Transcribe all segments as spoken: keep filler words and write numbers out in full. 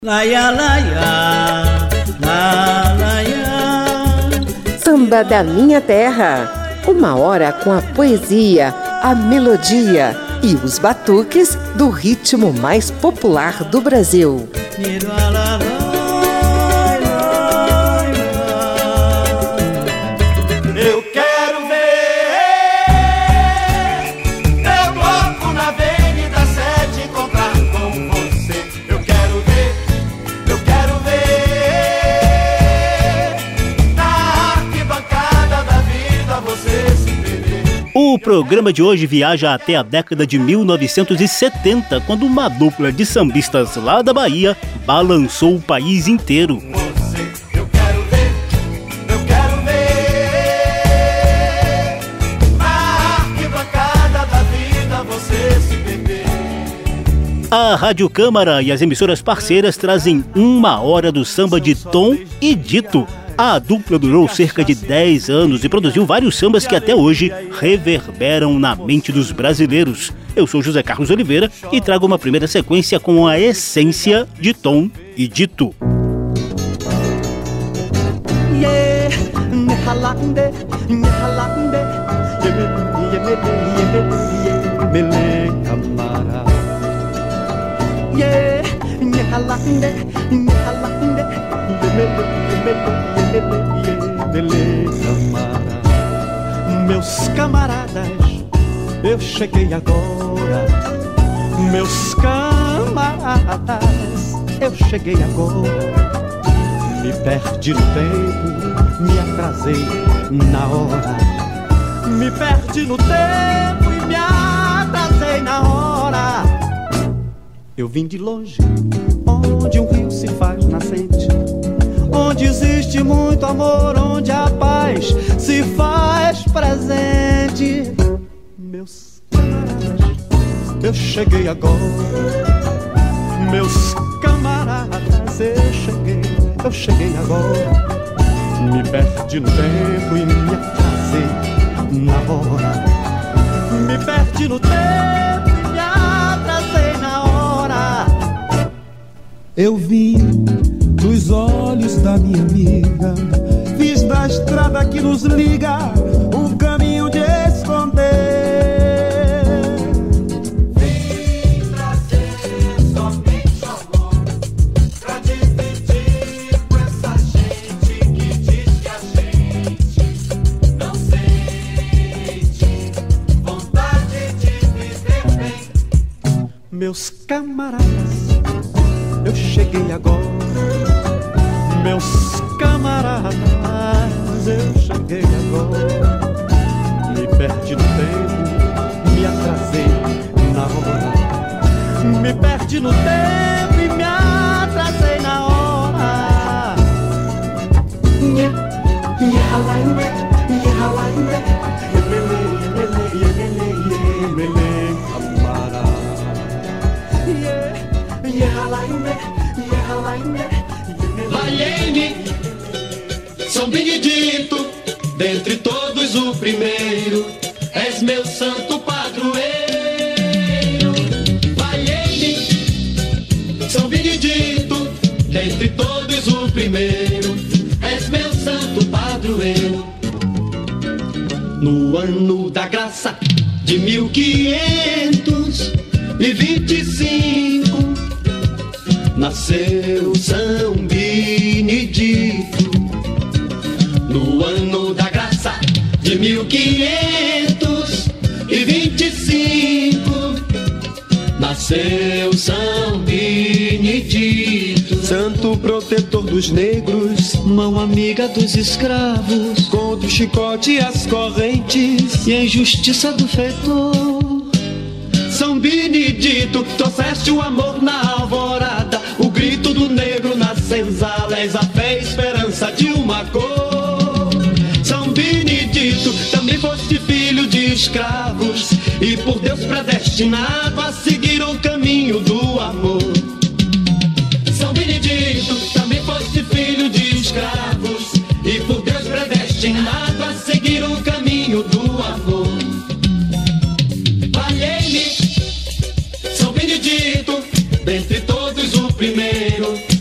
Laia, laia, la, laia. Samba da Minha Terra. Uma hora com a poesia, a melodia e os batuques do ritmo mais popular do Brasil. Eu quero ver teu bloco na Avenida sete encontrar com você. Eu quero ver, eu quero ver na arquibancada da vida você se perder. O programa de hoje viaja até a década de mil novecentos e setenta, quando uma dupla de sambistas lá da Bahia balançou o país inteiro. A Rádio Câmara e as emissoras parceiras trazem uma hora do samba de Tom e Dito. A dupla durou cerca de dez anos e produziu vários sambas que até hoje reverberam na mente dos brasileiros. Eu sou José Carlos Oliveira e trago uma primeira sequência com a essência de Tom e Dito. Yeah, nhalande, nhalande, meus camaradas, eu cheguei agora. Meus camaradas, eu cheguei agora. Me perdi no tempo, me atrasei na hora. Me perdi no tempo e me atrasei na hora. Eu vim de longe, onde um rio se faz nascente, onde existe muito amor, onde a paz se faz presente. Meus camaradas, eu cheguei agora. Meus camaradas, eu cheguei, eu cheguei agora. Me perdi no tempo e me atrasei na hora. Me perdi no tempo e me atrasei na hora. Eu vi dos olhos da minha amiga, fiz da estrada que nos liga um caminho de esconder. Vim trazer somente amor pra dividir com essa gente que diz que a gente não sente vontade de viver bem. Meus camaradas, eu cheguei agora. Meus camaradas, eu cheguei agora. Me perdi no tempo, me atrasei na hora. Me perdi no tempo e me atrasei na hora. Nha, nha, lainde, nha, lainde, yemele, yemele, yemele, yemele, camarada. Yeah. Valei-me, São Benedito, dentre todos o primeiro, és meu santo padroeiro. Valei-me, São Benedito, dentre todos o primeiro, és meu santo padroeiro. No ano da graça de mil quinhentos e vinte e cinco, nasceu São Benedito. No ano da graça de mil quinhentos e vinte e cinco, nasceu São Benedito. Santo protetor dos negros, mão amiga dos escravos, contra o chicote e as correntes e a injustiça do feitor. São Benedito, trouxeste o amor na alvorada, o grito do negro nas senzalas, a fé e esperança de uma cor. São Benedito, também foste filho de escravos e por Deus predestinado a seguir o caminho do amor. São Benedito, também foste filho de escravos e por Deus predestinado a seguir o caminho do amor. Valei-me, São Benedito, dentre todos o primeiro,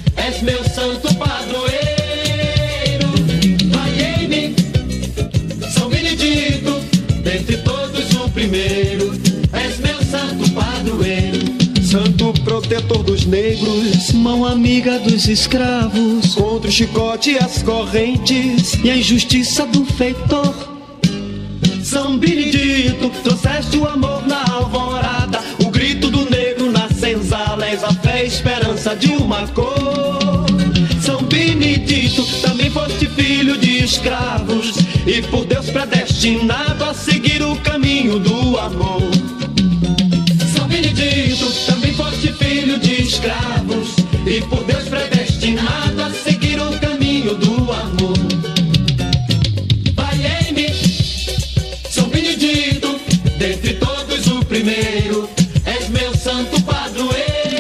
dos negros, mão amiga dos escravos, contra o chicote e as correntes e a injustiça do feitor. São Benedito, trouxeste o amor na alvorada, o grito do negro na senzala, és a fé e esperança de uma cor. São Benedito, também foste filho de escravos e por Deus predestinado a seguir o caminho do amor. São Benedito, também foste filho de escravos e por Deus predestinado a seguir o caminho do amor. Valei-me, São Benedito, dentre todos o primeiro, és meu santo padroeiro.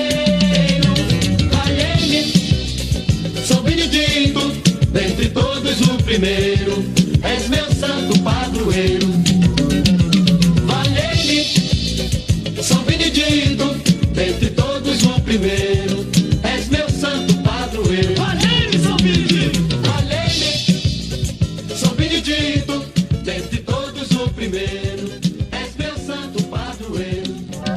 Valei-me, São Benedito, dentre todos o primeiro, és meu santo padroeiro. Valei-me, São Benedito, dentre todos o primeiro, és meu santo padroeiro. Valei-me, São Benedito, valei-me, São Benedito, dentre todos o primeiro, és meu santo padroeiro.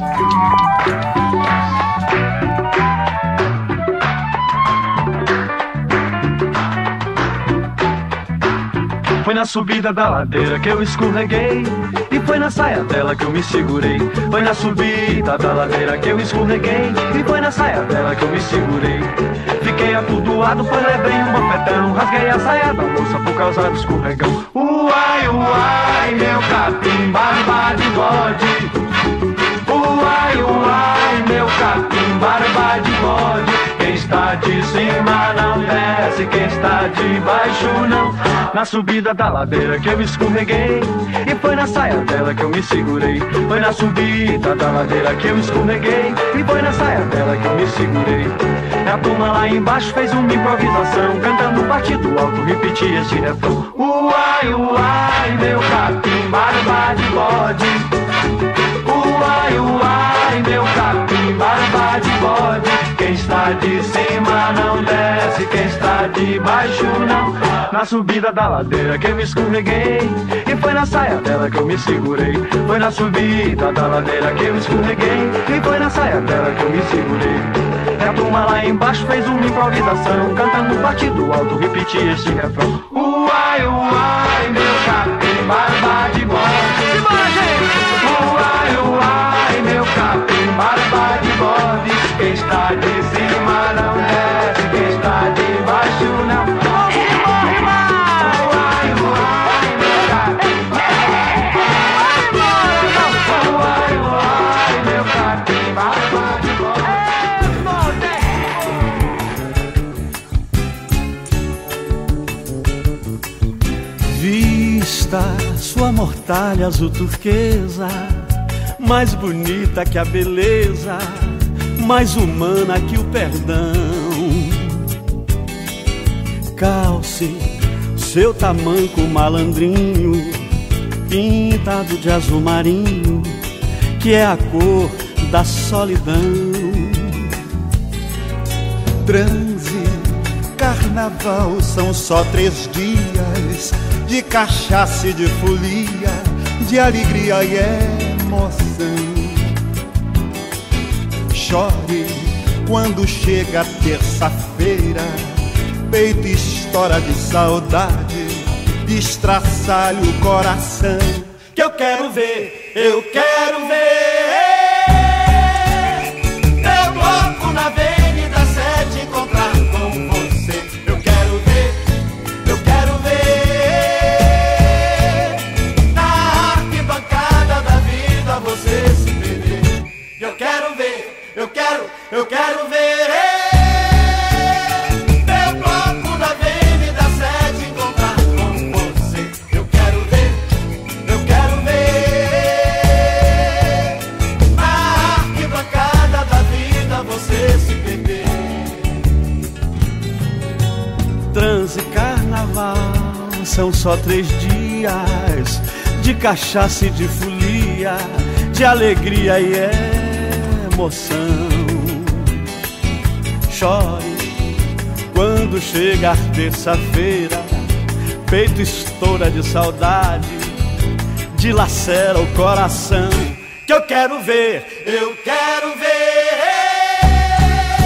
Foi na subida da ladeira que eu escorreguei, e foi na saia dela que eu me segurei. Foi na subida da ladeira que eu escorreguei, e foi na saia dela que eu me segurei. Fiquei atordoado, pois levei um bofetão, rasguei a saia da moça por causa do escorregão. Uai, uai, meu capim, barba de bode. Uai, uai, meu capim, barba de bode. Quem está de cima não desce, quem está de baixo não. Na subida da ladeira que eu escorreguei, e foi na saia dela que eu me segurei. Foi na subida da ladeira que eu escorreguei, e foi na saia dela que eu me segurei. A turma lá embaixo fez uma improvisação, cantando partido alto, repetia esse refrão. Uai, uai, meu capim, barba de bode. Uai, uai, meu capim, barba de bode. Quem está de cima não desce, quem está de baixo não. Na subida da ladeira que eu escorreguei, e foi na saia dela que eu me segurei. Foi na subida da ladeira que eu escorreguei, e foi na saia dela que eu me segurei. A turma lá embaixo fez uma improvisação, cantando partido alto, repetia este refrão. Uai, uai, meu capim, barba de bode. Uai, uai, meu capim, barba de bode. Quem está de cima não desce, quem está de baixo não. Uai, uai, meu capim, uai, uai, meu capim, barba de bode. Vista sua mortalha azul turquesa, mais bonita que a beleza, mais humana que o perdão. Calce seu tamanco malandrinho, pintado de azul marinho, que é a cor da solidão. Transe, carnaval são só três dias de cachaça e de folia, de alegria e emoção. Chore quando chega a terça-feira, peito estoura de saudade, destraçalha o coração. Que eu quero ver, eu quero ver teu bloco na Avenida Sete encontrar com você. Eu quero ver, eu quero ver na arquibancada da vida você se perder. Eu quero ver, eu quero, eu quero ver teu bloco na Avenida Sete encontrar com você. Eu quero ver, eu quero ver na arquibancada da vida você se perder. Transe e carnaval são só três dias de cachaça e de folia, de alegria e emoção. Chore quando chegar terça-feira, peito estoura de saudade, dilacera o coração. Que eu quero ver, eu quero ver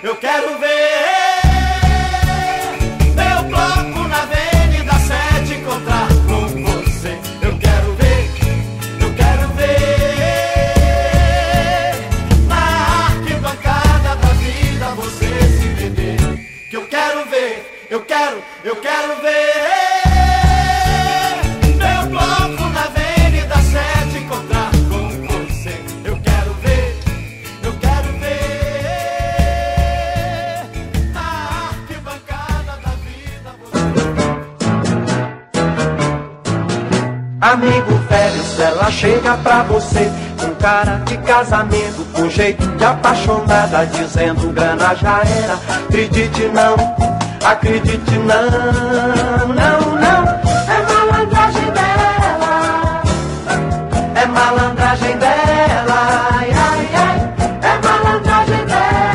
eu quero ver meu bloco na Avenida sete encontrar com você. Eu quero ver, eu quero ver na arquibancada da vida você se perder. Que eu quero ver, eu quero, eu quero ver meu bloco na Avenida sete encontrar com você. Eu quero ver, eu quero ver na arquibancada da vida você. Amigo velho, se ela chega pra você com cara de casamento, com jeito de apaixonada, dizendo grana já era. Acredite não, acredite não, não, não. É malandragem dela, é malandragem dela, ai, ai, ai, é malandragem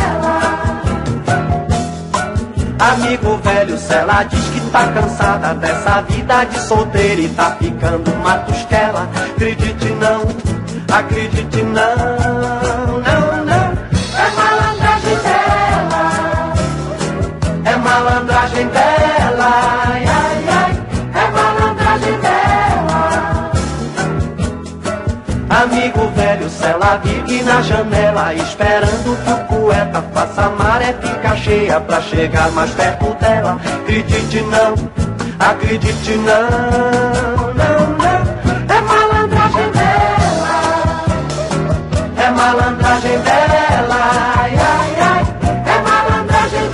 dela. Amigo velho, se ela diz que tá cansada dessa vida de solteira e tá ficando uma tosquela, acredite não, acredite não, não, não. É malandragem dela, é malandragem dela, ai, ai, ai, é malandragem dela. Amigo velho, se ela vive na janela esperando que o poeta faça a maré ficar cheia pra chegar mais perto dela, acredite não, acredite não, não, não. É malandragem dela, é malandragem dela, ai, ai, ai, é malandragem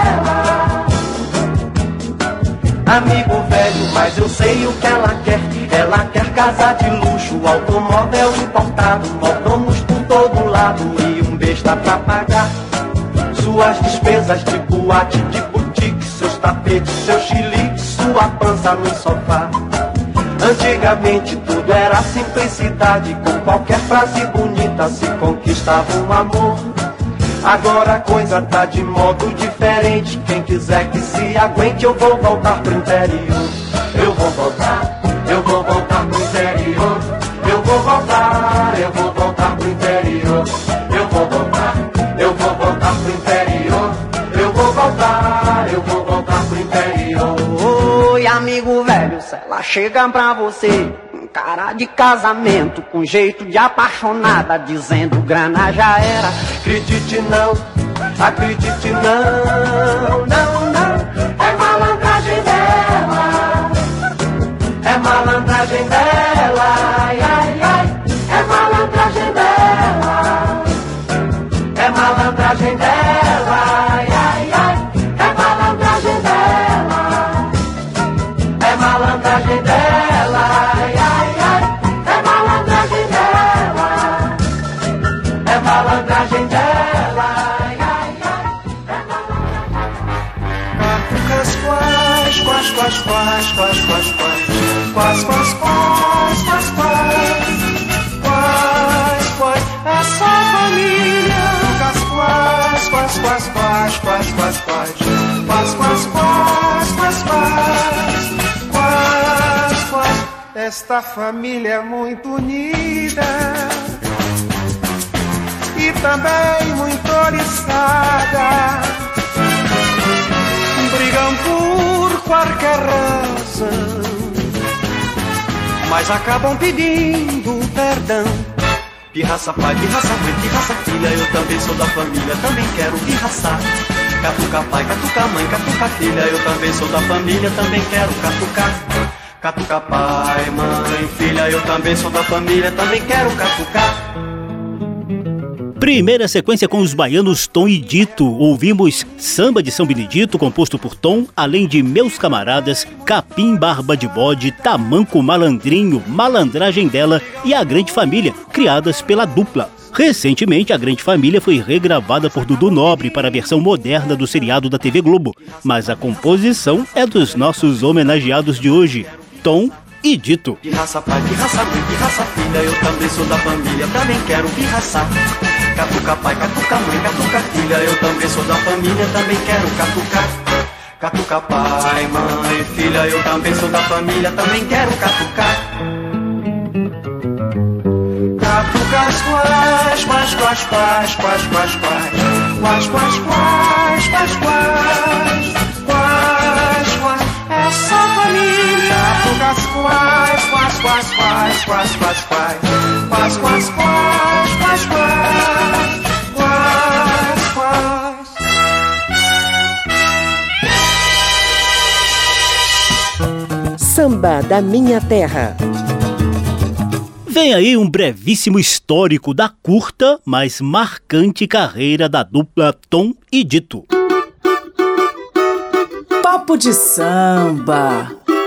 dela. Amigo velho, mas eu sei o que ela quer. Ela quer casa de luxo, automóvel importado, mordomos por todo lado e um besta pra pagar suas despesas de boate, de boutique, seus tapetes, seus chiliques, sua pança no sofá. Antigamente tudo era simplicidade, com qualquer frase bonita se conquistava um amor. Agora a coisa tá de modo diferente, quem quiser que se aguente, eu vou voltar pro interior. Eu vou voltar, eu vou voltar pro interior. Eu vou voltar, eu vou voltar pro interior. Eu vou voltar, eu vou voltar pro interior. Eu vou voltar, eu vou voltar pro interior. Oi, amigo velho, se ela chega pra você com cara de casamento, com jeito de apaixonada, dizendo grana já era, acredite não, acredite não, não, não. É malandragem dela, é malandragem dela, ai, ai, ai, é malandragem dela, é malandragem dela, ai, ai, ai, é malandragem dela, é malandragem dela, ai, ai, ai, é malandragem dela, é malandragem dela, ai, ai, ai, é malandragem. Quais, quais, quais, quais, quais, quais, quais. Quais, quais, quais, quais, quais, quais, quais, essa família. Quais, quais, quais, quais, quais, quais, quais, quais, quais, quais, quais, quais, quais, quais, esta família é muito unida e também muito oriçada. Brigam por qualquer razão, mas acabam pedindo perdão. Pirraça pai, pirraça mãe, pirraça filha, eu também sou da família, também quero pirraçar. Catuca pai, catuca mãe, catuca filha, eu também sou da família, também quero catucar. Catuca pai, mãe, filha, eu também sou da família, também quero catucar. Primeira sequência com os baianos Tom e Dito. Ouvimos Samba de São Benedito, composto por Tom, além de Meus Camaradas, Capim Barba de Bode, Tamanco Malandrinho, Malandragem Dela e A Grande Família, criadas pela dupla. Recentemente, A Grande Família foi regravada por Dudu Nobre para a versão moderna do seriado da T V Globo, mas a composição é dos nossos homenageados de hoje, Tom e Dito. Pirraça pai, pirraça mãe, pirraça filha, eu também sou da família, também quero pirraçar. Catuca pai, catuca mãe, catuca filha, eu também sou da família, também quero catucar. Catuca pai, mãe, filha, eu também sou da família, também quero catucar. Catucas quais, quais, quais, quais, quais, quais, quais, Quais, quais, quais, quais, quais, quais, quais, essa família. Quais, quais, quais, quais, quais, quais, quais, quais, quais, quais, quais, quais, quais. Samba da Minha Terra. Vem aí um brevíssimo histórico da curta, mas marcante carreira da dupla Tom e Dito. Papo de samba.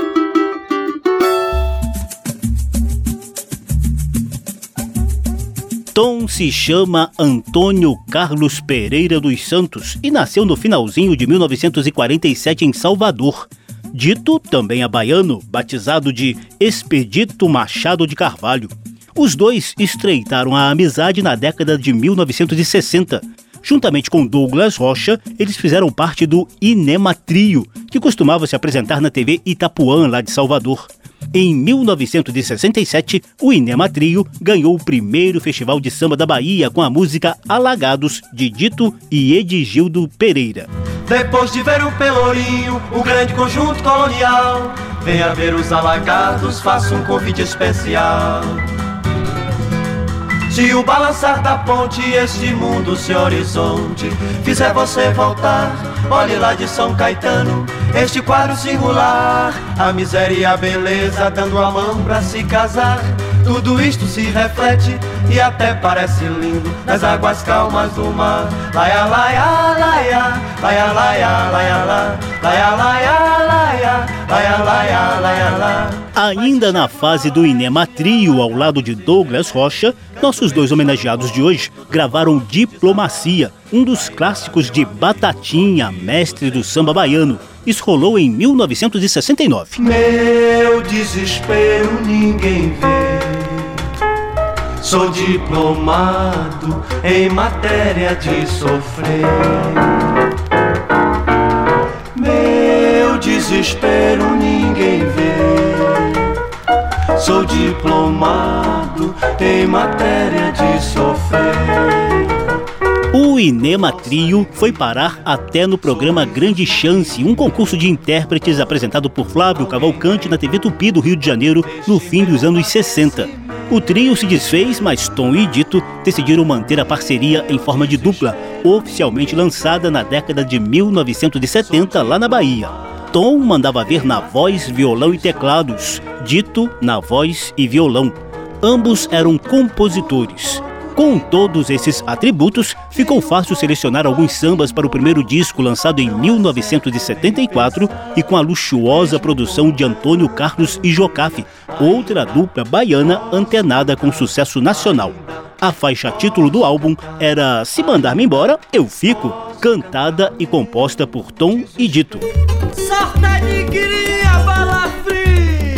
Tom se chama Antônio Carlos Pereira dos Santos e nasceu no finalzinho de mil novecentos e quarenta e sete em Salvador. Dito também é baiano, batizado de Expedito Machado de Carvalho. Os dois estreitaram a amizade na década de mil novecentos e sessenta. Juntamente com Douglas Rocha, eles fizeram parte do Inema Trio, que costumava se apresentar na T V Itapuã, lá de Salvador. Em mil novecentos e sessenta e sete, o Inema Trio ganhou o primeiro Festival de Samba da Bahia com a música Alagados, de Dito e Edgildo Pereira. Depois de ver o Pelourinho, o grande conjunto colonial, venha ver os alagados, faça um convite especial. Se o balançar da ponte, este mundo, seu horizonte, fizer você voltar, olhe lá de São Caetano, este quadro singular, a miséria e a beleza dando a mão pra se casar. Tudo isto se reflete e até parece lindo nas águas calmas do mar. Laia, laia, laia, laia, laia, laia, laia, laia, laia, laia, laia, laia, laia. Ainda na fase do Inema Trio, ao lado de Douglas Rocha, nossos dois homenageados de hoje gravaram Diplomacia, um dos clássicos de Batatinha, mestre do samba baiano. Isso rolou em mil novecentos e sessenta e nove. Meu desespero ninguém vê. Sou diplomado em matéria de sofrer. Meu desespero ninguém vê. Sou diplomado em matéria de sofrer. O Inema Trio foi parar até no programa Grande Chance, um concurso de intérpretes apresentado por Flávio Cavalcante na T V Tupi do Rio de Janeiro no fim dos anos sessenta. O trio se desfez, mas Tom e Dito decidiram manter a parceria em forma de dupla, oficialmente lançada na década de mil novecentos e setenta, lá na Bahia. Tom mandava ver na voz, violão e teclados, Dito na voz e violão. Ambos eram compositores. Com todos esses atributos, ficou fácil selecionar alguns sambas para o primeiro disco lançado em mil novecentos e setenta e quatro e com a luxuosa produção de Antônio Carlos e Jocafe, outra dupla baiana antenada com sucesso nacional. A faixa título do álbum era Se Mandar-me Embora, Eu Fico, cantada e composta por Tom e Dito. Sorte alegria, bala fria.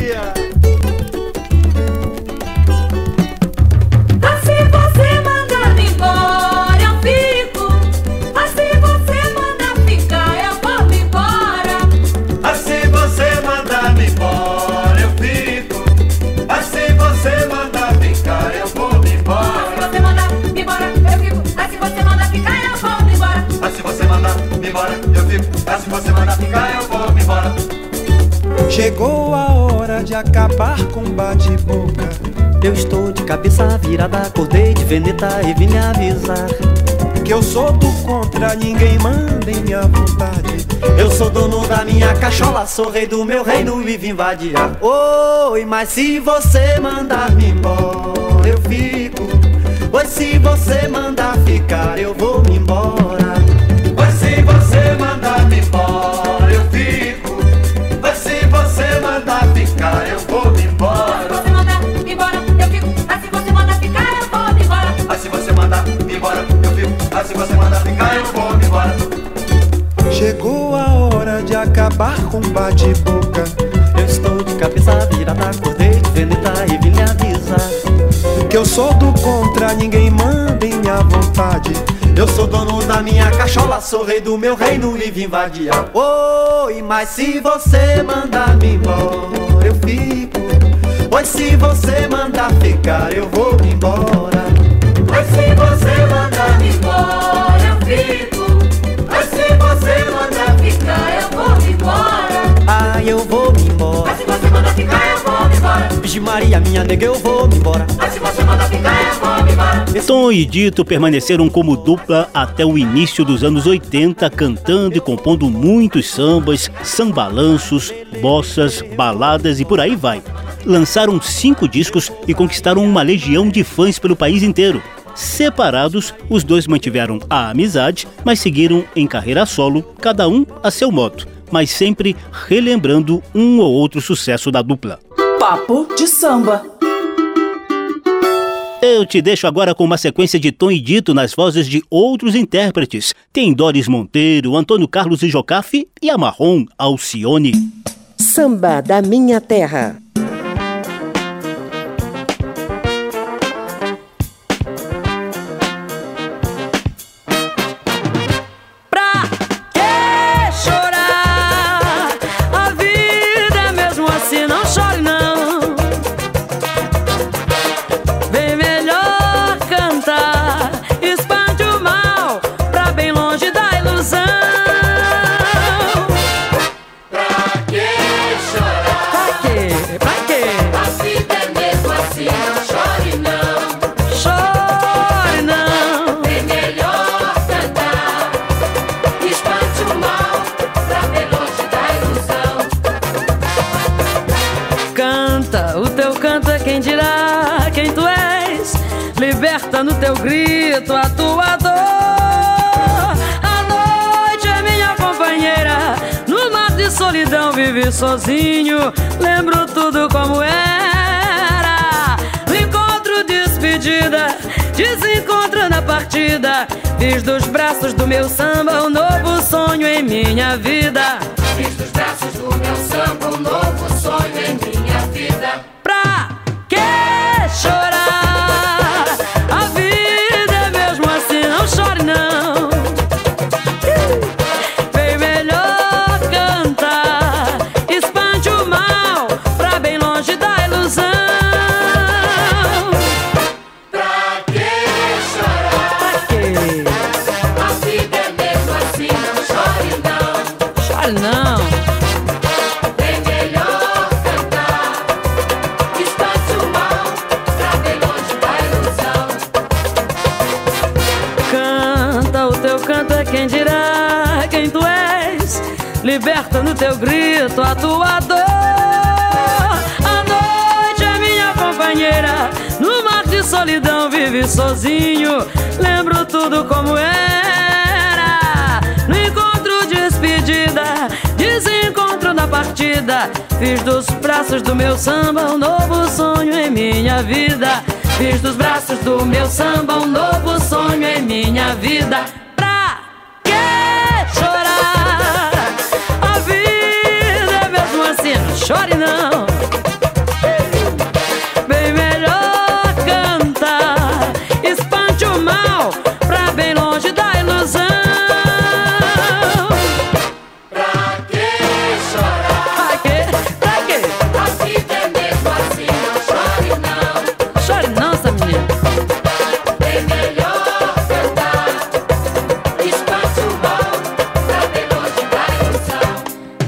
Se você mandar ficar, eu vou me embora. Chegou a hora de acabar com bate-boca. Eu estou de cabeça virada, acordei de veneta e vim me avisar que eu sou do contra, ninguém manda em minha vontade. Eu sou dono da minha cachola, sou rei do meu reino e vim vadiar. Oi, mas se você mandar me embora, eu fico. Pois se você mandar ficar, eu vou me embora. Pois se você mandar me embora, eu fico. Pois se você mandar ficar, eu vou me embora. Se você mandar me embora, eu fico. Ah, se você mandar ficar, eu vou me embora. Ah, se você mandar me embora, eu fico. Ah, se você mandar ficar, eu vou me embora. Chegou a hora de acabar com bate-boca. Eu estou de cabeça virada, acordei de veneta e vim lhe avisar que eu sou do contra, ninguém manda em minha vontade. Eu sou dono da minha cachola, sou rei do meu reino e vim vadiar. Oi, mas se você mandar me embora, eu fico. Pois se você mandar ficar, eu vou me embora. Pois se você mandar me embora, eu fico. fico. Mas se você mandar ficar, eu vou me embora. Ah, eu vou me embora. Mas se você mandar ficar, eu vou me embora. Vixe Maria, minha nega, eu vou me embora. Mas se você mandar ficar, eu vou me embora. Tom e Dito permaneceram como dupla até o início dos anos oitenta, cantando e compondo muitos sambas, sambalanços, bossas, baladas e por aí vai. Lançaram cinco discos e conquistaram uma legião de fãs pelo país inteiro. Separados, os dois mantiveram a amizade, mas seguiram em carreira solo, cada um a seu modo, mas sempre relembrando um ou outro sucesso da dupla. Papo de samba. Eu te deixo agora com uma sequência de Tom e Dito nas vozes de outros intérpretes. Tem Doris Monteiro, Antônio Carlos e Jocafe e a Marrom Alcione. Samba da Minha Terra. Liberta no teu grito a tua dor. A noite é minha companheira, no mar de solidão vivi sozinho. Lembro tudo como era. No encontro, despedida, desencontro na partida. Fiz dos braços do meu samba um novo sonho em minha vida. Fiz dos braços do meu samba um novo sonho em minha vida. Pra que chorar? Chore não, bem melhor cantar, espante o mal pra bem longe da ilusão. Pra que chorar? Pra quê? A vida é mesmo assim, não chore não. Chore não. Bem melhor cantar, espante o mal pra bem longe da ilusão. Canta, o teu canto é quem dirá quem tu és. Liberta no teu grito a tua dor. A noite é minha companheira, no mar de solidão vive sozinho. Lembro tudo como era. No encontro, despedida, desencontro na partida. Fiz dos braços do meu samba um novo sonho em minha vida. Fiz dos braços do meu samba um novo sonho em minha vida. Pra que chorar? A vida é mesmo assim, não chore não. Bem melhor cantar, espante o mal pra bem longe da ilusão. Pra que chorar? Pra quê? Pra quê? A vida é mesmo assim, não chore não. Chore não, essa menina. Bem melhor cantar, espante o mal pra bem longe da ilusão.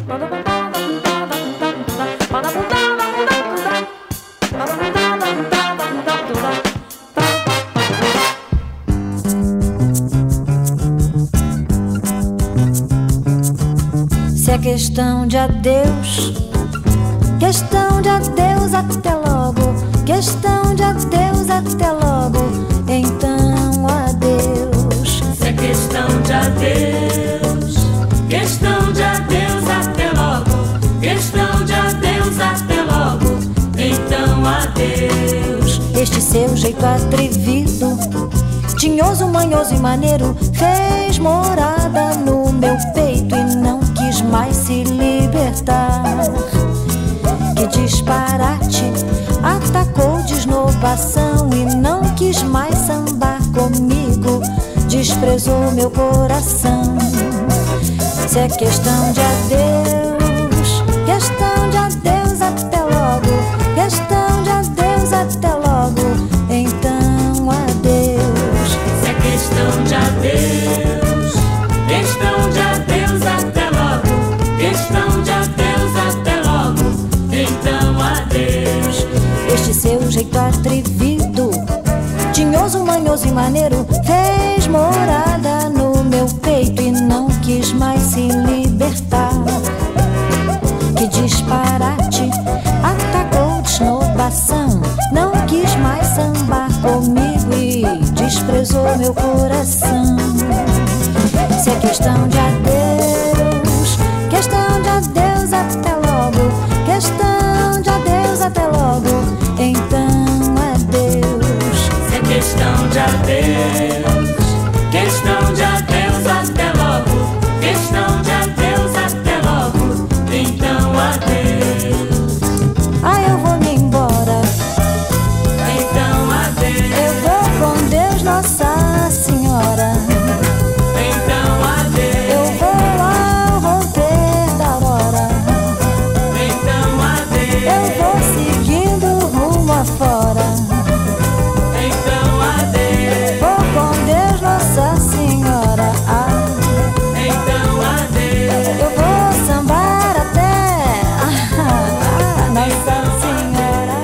Se é questão de adeus, questão de adeus, até logo. Questão de adeus, até logo. Então adeus. Se é questão de adeus, questão de adeus, até logo. Questão de adeus, até logo. Então adeus. Este seu jeito atrevido, tinhoso, manhoso e maneiro, fez morada no meu peito e não quis mais se libertar. Que disparate, atacou de esnobação e não quis mais sambar comigo, desprezou meu coração. Se é questão de adeus, questão de adeus, até logo. Questão de adeus, até logo. Então adeus. Se é questão de adeus, maneiro fez morada no meu peito e não quis mais se libertar. Que disparate, atacou de esnobação, não quis mais sambar comigo e desprezou meu coração. Se é questão de adeus, questão de adeus, até logo. Questão de adeus, até logo. Então adeus. Se é questão de adeus, questão de adeus, até logo. Questão de adeus, até logo. Então adeus. Ah, eu vou me embora. Então adeus. Eu vou com Deus, Nossa Senhora. Então adeus. Eu vou ao romper da aurora. Então adeus. Eu vou seguindo rumo afora. Então adeus. Vou com Deus, Nossa Senhora. Ah, Então adeus. eu vou sambar até ah, Nossa Senhora.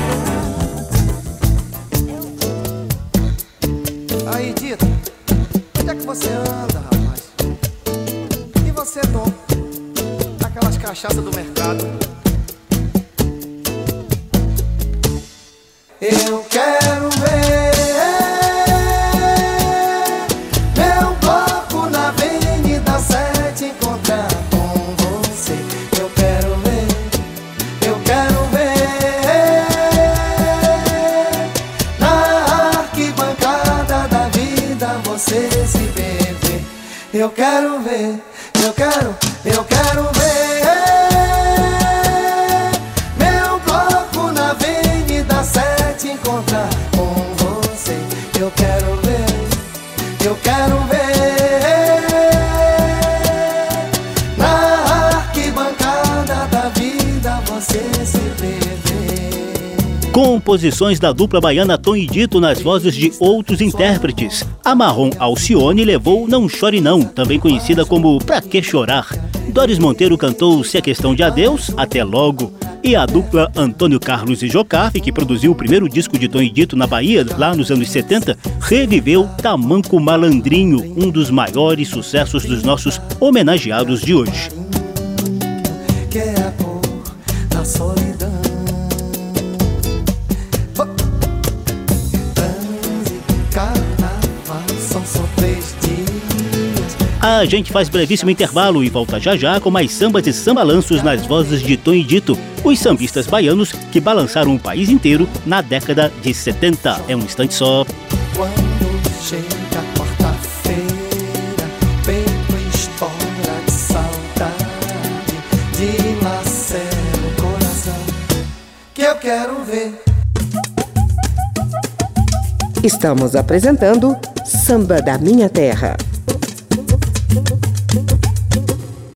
Aí, Dito, onde é que você anda, rapaz? E você, Tom? Aquelas cachaças do mercado. Eu quero ver meu bloco na Avenida sete encontrar com você. Eu quero ver, eu quero ver na arquibancada da vida você se beber. Eu quero ver, eu quero, eu quero ver meu bloco na Avenida sete encontrar com você. Eu quero ver, eu quero ver na arquibancada da vida você se beber. Composições da dupla baiana Tom e Dito nas vozes de outros intérpretes. A Marrom Alcione levou Não Chore Não, também conhecida como Pra Que Chorar. Doris Monteiro cantou Se é Questão de Adeus, Até Logo. E a dupla Antônio Carlos e Jocafe, que produziu o primeiro disco de Tom e Dito na Bahia, lá nos anos setenta, reviveu Tamanco Malandrinho, um dos maiores sucessos dos nossos homenageados de hoje. Que é a cor da solidão. Carnaval são só três dias. A gente faz brevíssimo intervalo e volta já já com mais sambas e sambalanços nas vozes de Tom e Dito, os sambistas baianos que balançaram o país inteiro na década de setenta. É um instante só. Quando chega a quarta-feira, peito estoura de saudade, dilacera o coração, que eu quero ver. Estamos apresentando Samba da Minha Terra.